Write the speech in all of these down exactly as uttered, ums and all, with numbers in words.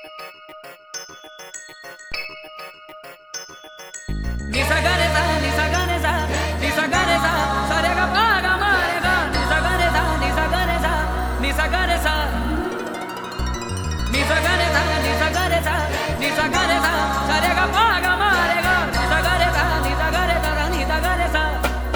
Ni sa ga re sa, ni sa ga re sa, ni sa ga re sa, sa re ga pa ga ma re ga. Ni sa ga re sa, ni sa ga re sa, ni sa ga re sa, ni sa ga re sa, ni sa ga re sa, ni sa ga re sa, sa re ga pa ga ma re ga. Ni sa ga re sa, ni sa ga re sa, ni sa ga re sa.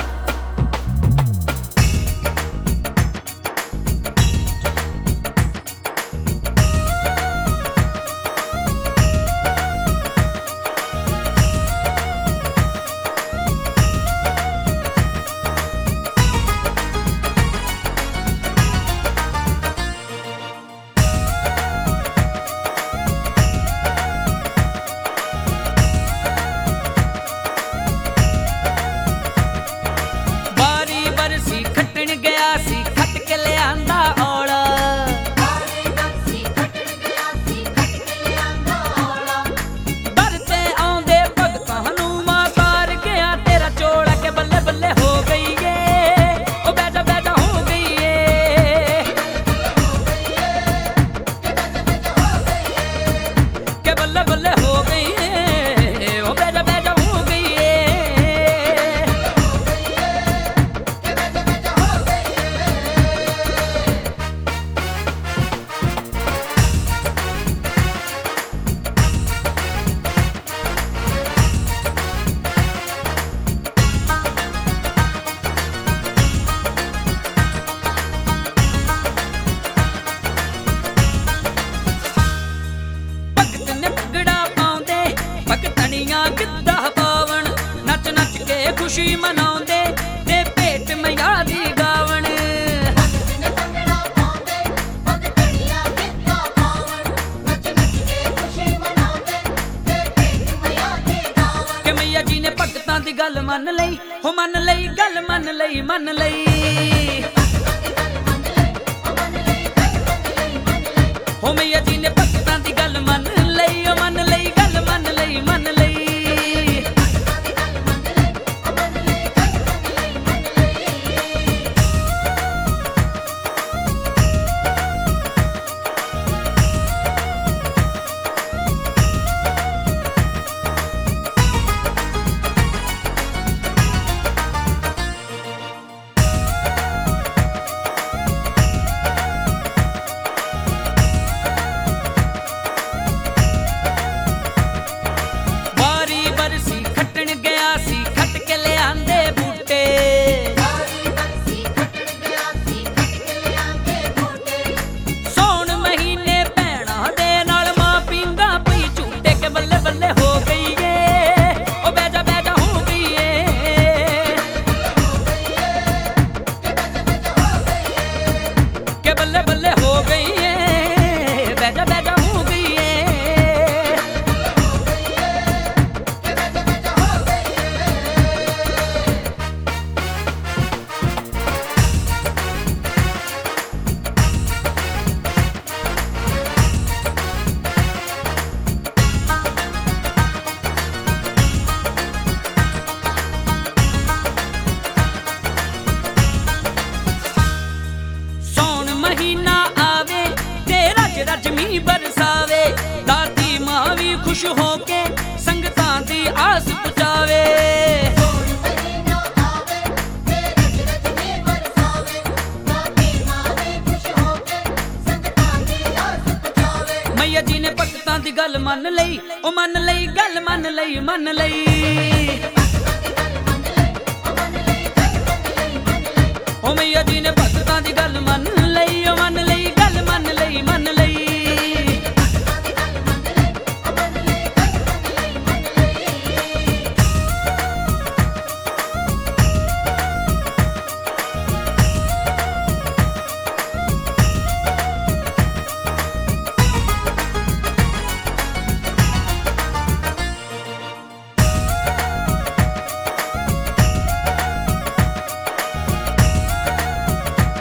खुशी मनाउंदे ते भेट मैया दी गावण के मैया जी ने भगतां दी गल मन लई हो मन लई गल मन लई मन लई हो मैया जी ने भगतां दी गल मन लई ओ मन लई गल मन लई मन लई रजमी बरसावे दाती मां भी खुश होके संगतां दी आस पुजावे मैया जी ने भगतां दी गल मन लई ओ मन लई गल मन लई मन लई ओ मैया जी ने भगतां दी गल मन लई ओ मन लई गल मन लई मन लई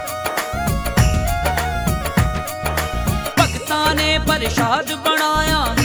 प्रसाद बनाया